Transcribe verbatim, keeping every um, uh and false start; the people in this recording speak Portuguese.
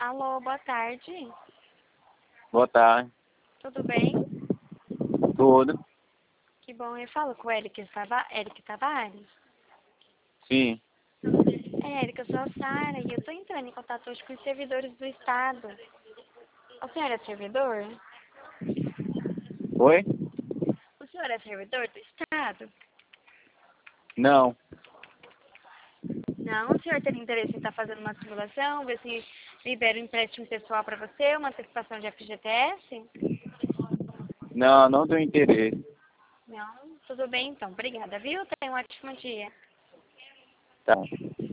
Alô, boa tarde. Boa tarde. Tudo bem? Tudo? Que bom, eu falo com o Eric, Tava- Eric Tavares. Sim. É, Eric, eu sou a Sara e eu tô entrando em contato hoje com os servidores do Estado. O senhor é servidor? Oi? O senhor é servidor do Estado? Não. Não, o senhor tem interesse em estar fazendo uma simulação, ver se libera um empréstimo pessoal para você, uma antecipação de F G T S? Não, não tenho interesse. Não? Tudo bem então, obrigada, viu? Tenha um ótimo dia. Tá.